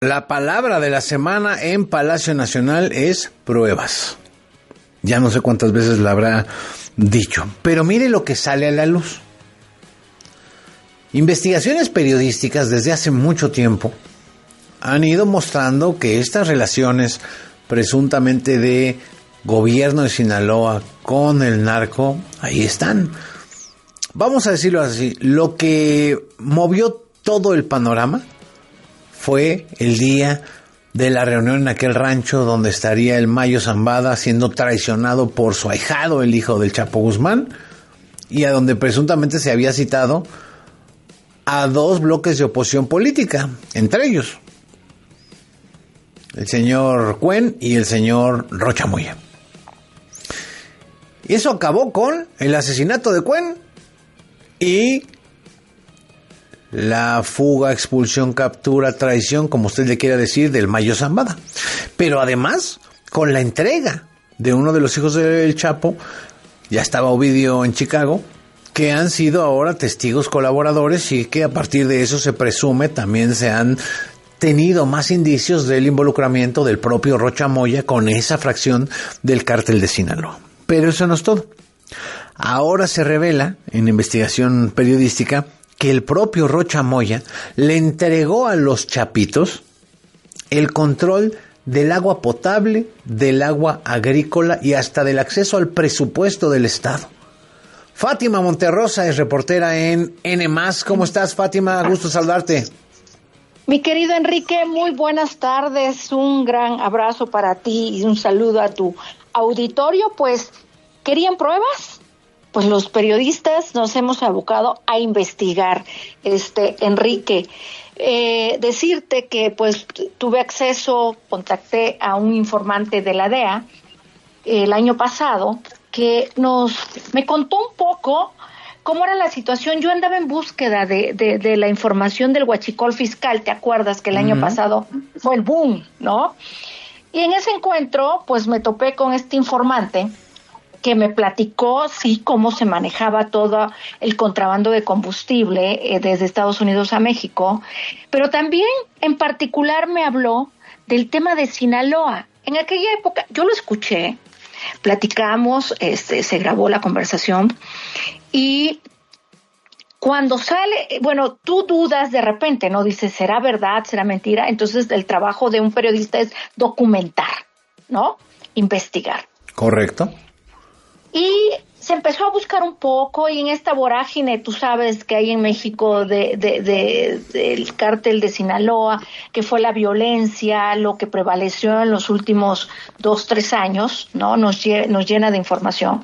La palabra de la semana en Palacio Nacional es pruebas. Ya no sé cuántas veces la habrá dicho, pero mire lo que sale a la luz. Investigaciones periodísticas desde hace mucho tiempo han ido mostrando que estas relaciones presuntamente de gobierno de Sinaloa con el narco, ahí están. Vamos a decirlo así, lo que movió todo el panorama fue el día de la reunión en aquel rancho donde estaría el Mayo Zambada siendo traicionado por su ahijado, el hijo del Chapo Guzmán, y a donde presuntamente se había citado a dos bloques de oposición política, entre ellos el señor Cuen y el señor Rocha Moya. Y eso acabó con el asesinato de Cuen y la fuga, expulsión, captura, traición, como usted le quiera decir, del Mayo Zambada. Pero además, con la entrega de uno de los hijos del Chapo, ya estaba Ovidio en Chicago, que han sido ahora testigos colaboradores y que a partir de eso se presume también se han tenido más indicios del involucramiento del propio Rocha Moya con esa fracción del cártel de Sinaloa. Pero eso no es todo. Ahora se revela en investigación periodística que el propio Rocha Moya le entregó a los chapitos el control del agua potable, del agua agrícola y hasta del acceso al presupuesto del Estado. Fátima Monterrosa es reportera en N+. ¿Cómo estás, Fátima? Gusto saludarte. Mi querido Enrique, muy buenas tardes. Un gran abrazo para ti y un saludo a tu auditorio. Pues, ¿querían pruebas? Pues los periodistas nos hemos abocado a investigar, Enrique. Decirte que pues tuve acceso, contacté a un informante de la DEA el año pasado que me contó un poco cómo era la situación. Yo andaba en búsqueda de la información del huachicol fiscal, ¿te acuerdas que el año pasado fue el boom, no? Y en ese encuentro pues me topé con este informante que me platicó, sí, cómo se manejaba todo el contrabando de combustible desde Estados Unidos a México, pero también en particular me habló del tema de Sinaloa. En aquella época, yo lo escuché, platicamos, se grabó la conversación, y cuando sale, bueno, tú dudas de repente, ¿no? Dices, ¿será verdad? ¿Será mentira? Entonces el trabajo de un periodista es documentar, ¿no? Investigar. Correcto. Y se empezó a buscar un poco, y en esta vorágine, tú sabes que hay en México del cártel de Sinaloa, que fue la violencia, lo que prevaleció en los últimos 2-3 años, ¿no? Nos llena de información.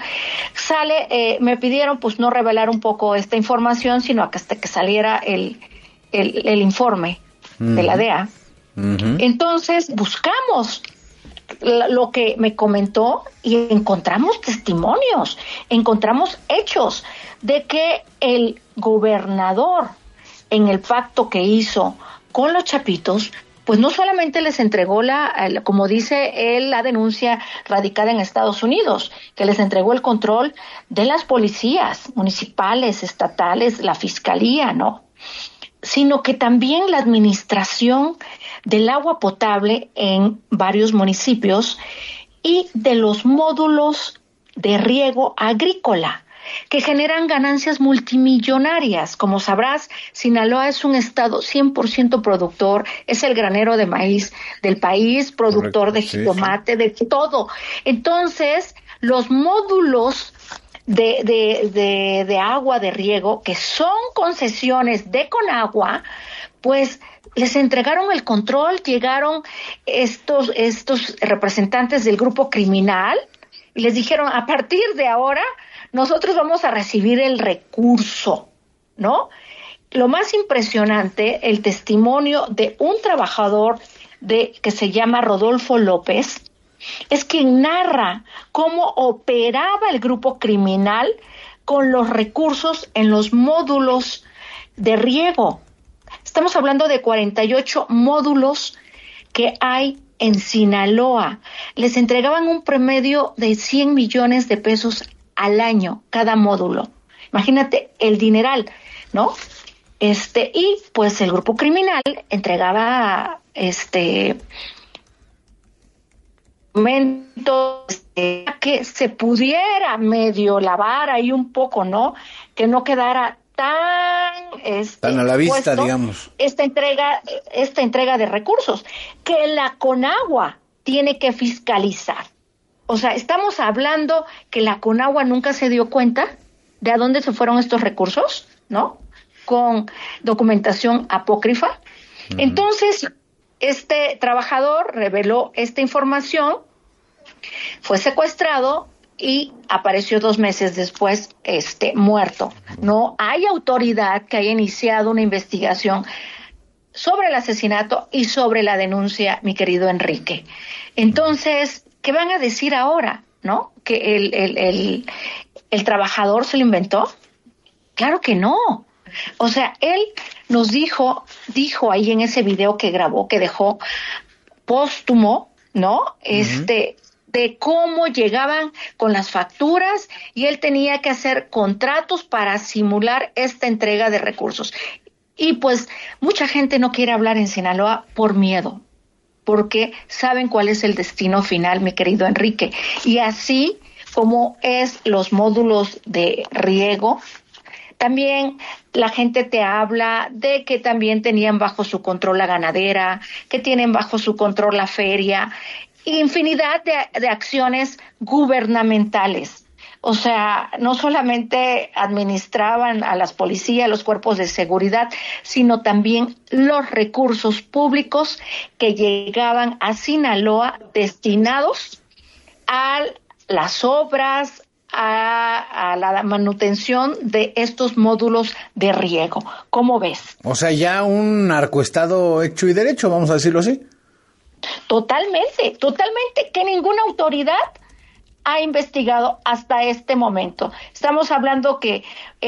Me pidieron pues no revelar un poco esta información, sino hasta que saliera el informe de la DEA. Entonces buscamos lo que me comentó y encontramos testimonios, encontramos hechos de que el gobernador, en el pacto que hizo con los chapitos, pues no solamente les entregó como dice él, la denuncia radicada en Estados Unidos, que les entregó el control de las policías municipales, estatales, la fiscalía, ¿no? Sino que también la administración del agua potable en varios municipios y de los módulos de riego agrícola, que generan ganancias multimillonarias. Como sabrás, Sinaloa es un estado 100% productor, es el granero de maíz del país, productor de jitomate, de todo. Entonces, los módulos de agua de riego, que son concesiones de Conagua, pues les entregaron el control. Llegaron estos representantes del grupo criminal y les dijeron, a partir de ahora nosotros vamos a recibir el recurso, ¿no? Lo más impresionante, el testimonio de un trabajador que se llama Rodolfo López, es quien narra cómo operaba el grupo criminal con los recursos en los módulos de riego. Estamos hablando de 48 módulos que hay en Sinaloa. Les entregaban un promedio de 100 millones de pesos al año cada módulo. Imagínate el dineral, ¿no? Y pues el grupo criminal entregaba momentos que se pudiera medio lavar ahí un poco, ¿no? Que no quedara tan a la vista, digamos. Esta entrega de recursos que la Conagua tiene que fiscalizar. O sea, estamos hablando que la Conagua nunca se dio cuenta de a dónde se fueron estos recursos, ¿no? Con documentación apócrifa. Uh-huh. Entonces, este trabajador reveló esta información, fue secuestrado y apareció 2 meses después, muerto. No hay autoridad que haya iniciado una investigación sobre el asesinato y sobre la denuncia, mi querido Enrique. Entonces, ¿qué van a decir ahora, no? ¿Que el trabajador se lo inventó? Claro que no. O sea, él nos dijo ahí en ese video que grabó, que dejó póstumo, ¿no? Uh-huh. De cómo llegaban con las facturas y él tenía que hacer contratos para simular esta entrega de recursos. Y pues mucha gente no quiere hablar en Sinaloa por miedo, porque saben cuál es el destino final, mi querido Enrique. Y así como es los módulos de riego, también la gente te habla de que también tenían bajo su control la ganadera, que tienen bajo su control la feria, infinidad de acciones gubernamentales. O sea, no solamente administraban a las policías, los cuerpos de seguridad, sino también los recursos públicos que llegaban a Sinaloa destinados a las obras, a la manutención de estos módulos de riego. ¿Cómo ves? O sea, ya un narcoestado hecho y derecho, vamos a decirlo así. Totalmente, que ninguna autoridad ha investigado hasta este momento. Estamos hablando que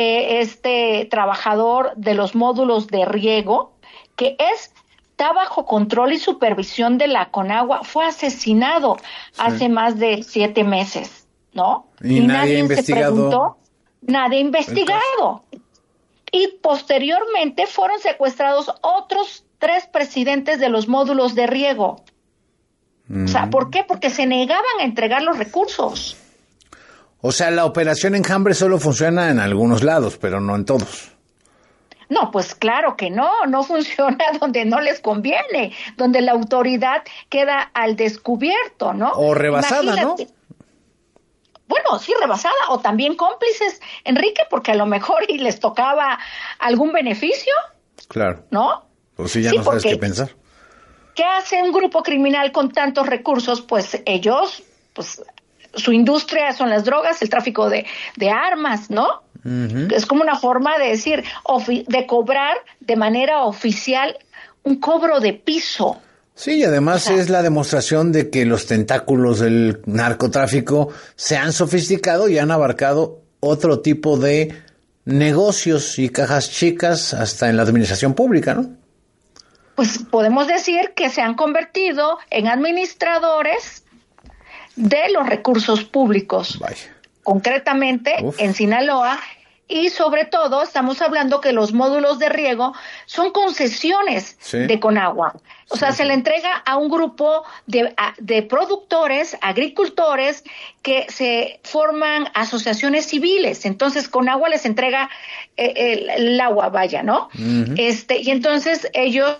este trabajador de los módulos de riego, que está bajo control y supervisión de la Conagua, fue asesinado hace más de 7 meses, ¿no? Y nadie ha investigado. Se preguntó, nadie ha investigado. Y posteriormente fueron secuestrados otros 3 presidentes de los módulos de riego. O sea, ¿por qué? Porque se negaban a entregar los recursos. O sea, la operación Enjambre solo funciona en algunos lados, pero no en todos. No, pues claro que no funciona donde no les conviene, donde la autoridad queda al descubierto, ¿no? O rebasada, imagínate, ¿no? Bueno, sí, rebasada, o también cómplices, Enrique, porque a lo mejor y les tocaba algún beneficio. Claro. ¿No? Pues sí, ya no sabes qué pensar. ¿Qué hace un grupo criminal con tantos recursos? Pues ellos, pues su industria son las drogas, el tráfico de armas, ¿no? Uh-huh. Es como una forma de decir, de cobrar de manera oficial un cobro de piso. Sí, y además es la demostración de que los tentáculos del narcotráfico se han sofisticado y han abarcado otro tipo de negocios y cajas chicas hasta en la administración pública, ¿no? Pues podemos decir que se han convertido en administradores de los recursos públicos. Vaya. Concretamente en Sinaloa, y sobre todo estamos hablando que los módulos de riego son concesiones de Conagua. O sea, se le entrega a un grupo de productores, agricultores, que se forman asociaciones civiles. Entonces, Conagua les entrega el agua, vaya, ¿no? Uh-huh. Y entonces ellos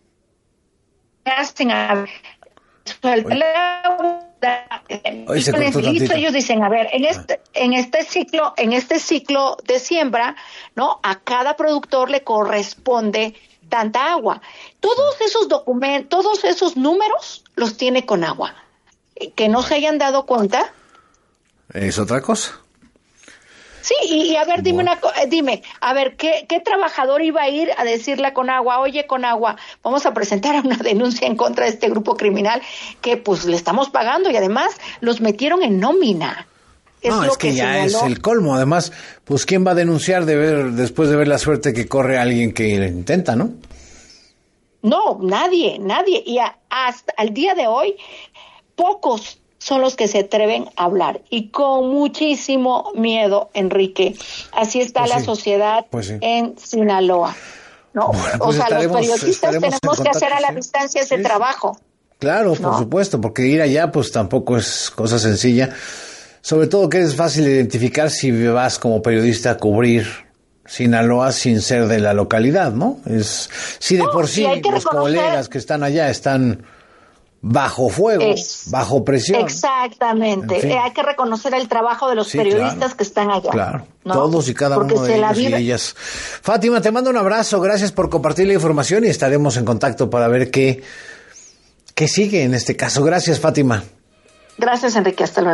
hacen el agua. Ellos dicen, a ver, en este ciclo de siembra, ¿no? A cada productor le corresponde tanta agua. Todos esos documentos, todos esos números los tiene Conagua. Que no se hayan dado cuenta es otra cosa. Sí, y a ver, dime, a ver, ¿qué trabajador iba a ir a decirle a Conagua, oye, Conagua, vamos a presentar una denuncia en contra de este grupo criminal que pues le estamos pagando y además los metieron en nómina? Es que ya señaló. Es el colmo. Además, pues ¿quién va a denunciar después de ver la suerte que corre alguien que intenta, no? No, nadie. Y hasta el día de hoy, pocos son los que se atreven a hablar y con muchísimo miedo, Enrique. Así está la sociedad en Sinaloa. ¿no? Bueno, o pues sea, los periodistas tenemos que hacer a la ¿sí? distancia ese trabajo. Claro, por supuesto, porque ir allá pues tampoco es cosa sencilla. Sobre todo que es fácil identificar si vas como periodista a cubrir Sinaloa sin ser de la localidad, ¿no? Si de por sí los colegas que están allá están bajo fuego, bajo presión. Exactamente. En fin. Hay que reconocer el trabajo de los periodistas que están allá. Claro, ¿no? Todos y cada uno de ellos y ellas. Fátima, te mando un abrazo, gracias por compartir la información y estaremos en contacto para ver qué sigue en este caso. Gracias, Fátima. Gracias, Enrique, hasta luego.